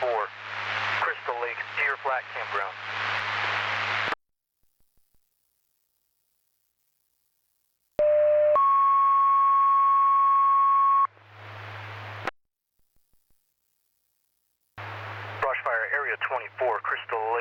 Crystal Lake, Deer Flat Campground. Brushfire Area 24, Crystal